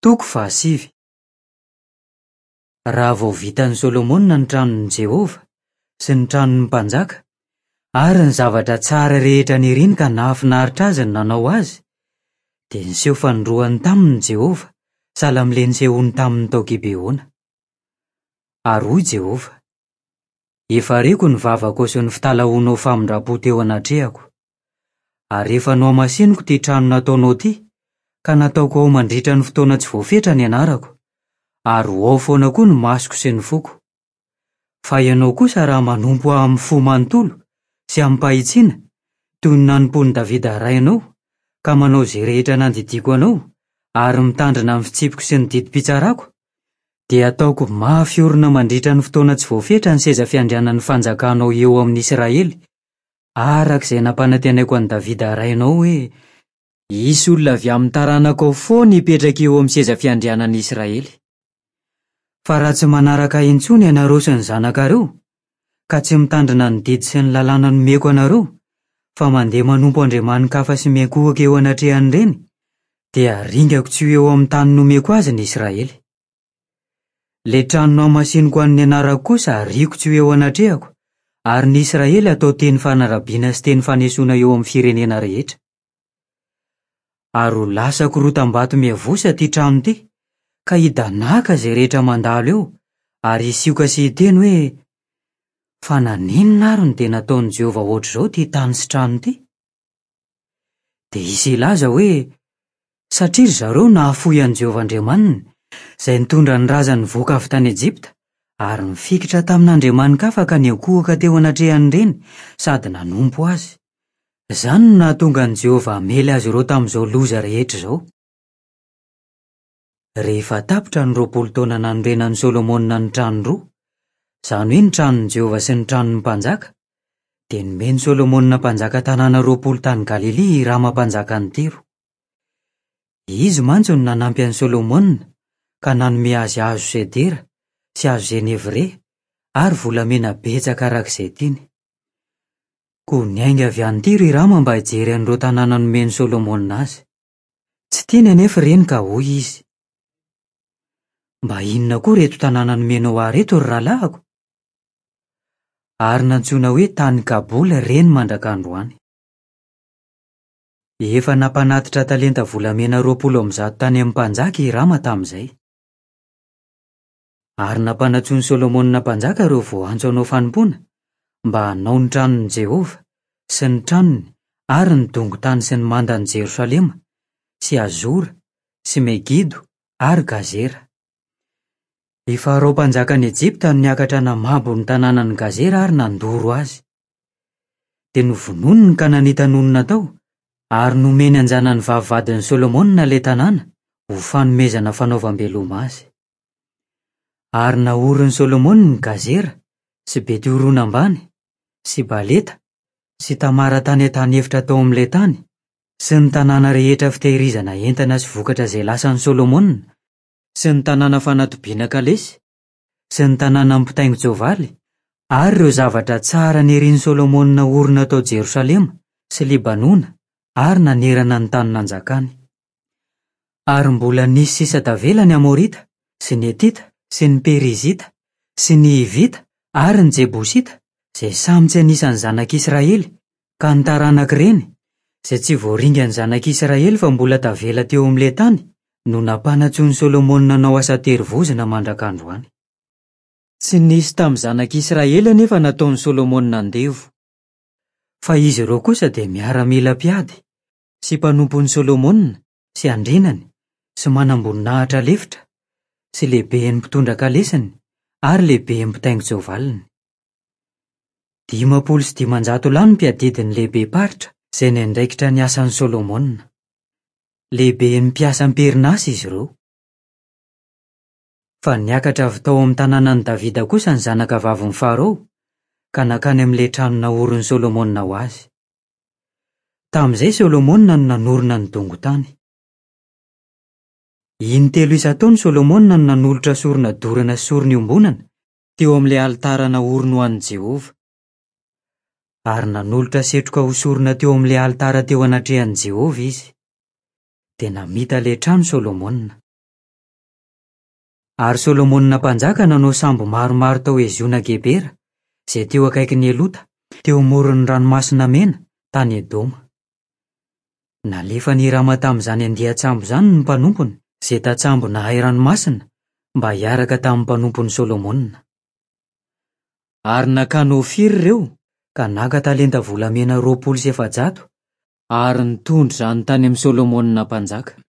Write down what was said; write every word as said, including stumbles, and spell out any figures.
Toko fahasivy. Raha vao vitan'i Solomonina ny tranon'i Jehova sy ny tranon'ny mpanjaka, ary ny zavatra tsara rehetra niriny ka nahafinaritra azy ny nanao azy, dia niseho fanindroany taminy Jehova sahala amin'ilay nisehony tamin'ny tao Gibeona. Ary hoy Jehova: efa reko ny vavako sy ny fitalaonao famindrapo teo anatrehako, ary efa nohamasiniko ty trano nataonao ty, ka nataoko ao mandritra ny fotoana tsy voafetra ny anarako, ary ao foana koa ny masoko sy ny foko. Fa ianao kosa raha manompo amin'ny fo manontolo sy amin'ny pahitsiana, toy ny nanompon'i Davida rainao, ka manao izay rehetra nandidiko anao, ary mitandrina amin'ny fitsipiko sy ny didim-pitsarako, dia ataoko mahafiorina mandritra ny fotoana tsy voafetra ny seza fiandrianan'ny fanjakanao eo amin'ny Israely, arak'izay nampanantenaiko an'i Davida rainao hoe hisy olona avy amin'ny taranako ao foana hipetraka eo amin'ny seza fiandrianan'i Israely. Fa raha tsy manaraka intsony ianareo sy ny zanakareo, ka tsy mitandrina ny didy sy ny lalàna nomeko anareo, fa mandeha manompo andriamanin-kafa sy miankohaka eo anatrehany reny, dia ringako tsy ho eo amin'ny tany nomeko azy ny Israely. Le trano nohamasiniko an'ny anarako kosa riako tsy ho eo anatrehako, ary ny Israely atao teny fanarabiana sy teny fanesoana eo amin'ny firenena rehetra. Ary ho lasako rotam-bato miavosa ty trano ty, ka hidanaka izay rehetra mandalo eo, ary hisioka sy hiteny hoe: fa naninona ary ny dia nataon'i Jehova ohatr'izao ty tany sy trano ty? Dia hisy ilaza hoe: satria zareo nahafoy an'i Jehova Andriamanina, izay nitondra ny razany voaka avy tany Ejipta, ary nifikitra tamin'andriamanin-kafa ka niankohaka teo anatrehany reny sady nanompo azy. Izany no nahatonga an'i Jehova hamely azy ireo tamin'izao loza rehetra izao. Rehefa tapitra ny roapolo taona nanorenan'i Solomonina ny trano roa, izany hoe ny tranon'i Jehova sy ny tranon'ny mpanjaka, dia nomeny Solomonina mpanjaka tanàna roapolo tany Galilea rama-mpanjakany Tiro. Izy mantsy no nanampy an'i Solomonina ka nanome azy hazo sedera sy hazo zenevre ary volamena betsaka arak'izay tiany. Koa niainga avy any Tiro i rama mba hijery an'ireo tanàna nomeny Solomonina azy. Tsy tiany anefa ireny ka hoy izy: mba inona koa reto tanàna nomenao ahy reto ry rahalahiko? Ary nantsoina hoe tany Kabola reny mandrak'androany. Efa nampanatitra talenta volamena roapolo amby zato tany amin'ny mpanjaka i rama tamin'izay. Ary nampanantsony Solomonina mpanjaka ireo vao antso anao fanompoana, mba hanao ny tranon'i Jehova sy ny tranony ary ny dongo-tany sy ny mandan'i Jerosalema sy Azora sy Megido ary Gazera. Efa rao mpanjakan'i Ejipta no niakatra namabo ny tanànan'i Gazera ary nandoro azy. Dia novononiny ka nanitanonina tao, ary nomeny anjanan'ny vavivadin'i Solomonina le tanàna ho fanomezana fanaovam-beloma azy. Ary naorin'i Solomonina Gazera sy Betiorona ambany sy Baleta sy Tamara tany an-tany efitra tao amin'ilay tany, sy ny tanàna rehetra fitehirizana entana sy vokatra izay lasan'i Solomonina, sy ny tanàna fanatobiana kalesy, sy ny tanàna ampitaingo-tsoavaly, ary ireo zavatra tsara nerian'i Solomonina orina tao Jerosalema sy Libanona, ary nanerana ny tany nanjakany. Ary mbola nisy sisa tavela ny Amorita sy ny Etita sy ny Perizita sy ny Hivita ary ny Jebosita, izay samy tsy anisan'ny zanak'Israely, ka ny taranak'ireny, izay tsy voaringa ny zanak'Israely fa mbola tavela teo amin'ilay tany, no nampanantsony Solomonina nao asa terivozina mandrak'androany. Tsy nisy tamin'ny zanak'Israely anefa nataon'i Solomonina andevo, fa izy ireo kosa dia miara-mila mpiady sy mpanompon'i Solomonina sy andrinany sy manamboninahitra lefitra sy lehiben'ny mpitondra kalesany ary lehiben'ny mpitaingo-tsoavaliny. Dimapolo sy dimanjato lany mpiadidiny lehibe paritra izay nandraikitra ny asan'i Solomonina. Lehiben'ny mpiasa am-perinasa izy ireo. Fa niakatra avy tao amin'ny tanànan'i Davida kosa ny zanaka vavin'i Farao, ka nakany amin'ilay trano naorin'i Solomonina ho azy. Tamin'izay Solomonina no nanorina ny dongo-tany. Intelo isan-taona Solomonina no nanolotra sorona dorana sy sorona iombonana teo amin'ilay alitara naorina ho an'i Jehova. Ary nanolotra setroka ho sorona teo amin'ilay alitara teo anatrehan'i Jehova izy. Dia namita le trano Solomonina. Ary Solomonina mpanjaka nanao sambo maromaro tao Eziona Gebera, izay teo akaikin'ny Elota, teo amoron'ny ranomasina mena, tany Edoma. Nalefa ny rama tamin'izany andian-tsambo izany ny mpanompony, izay tatsambo nahay ranomasina, mba hiaraka tamin'ny mpanompony Solomonina. Ary nakano Ofira ireo, ka naka talenta volamena roapolo sy efajato, ary nitondry izany tany amin'ny Solomonina mpanjaka.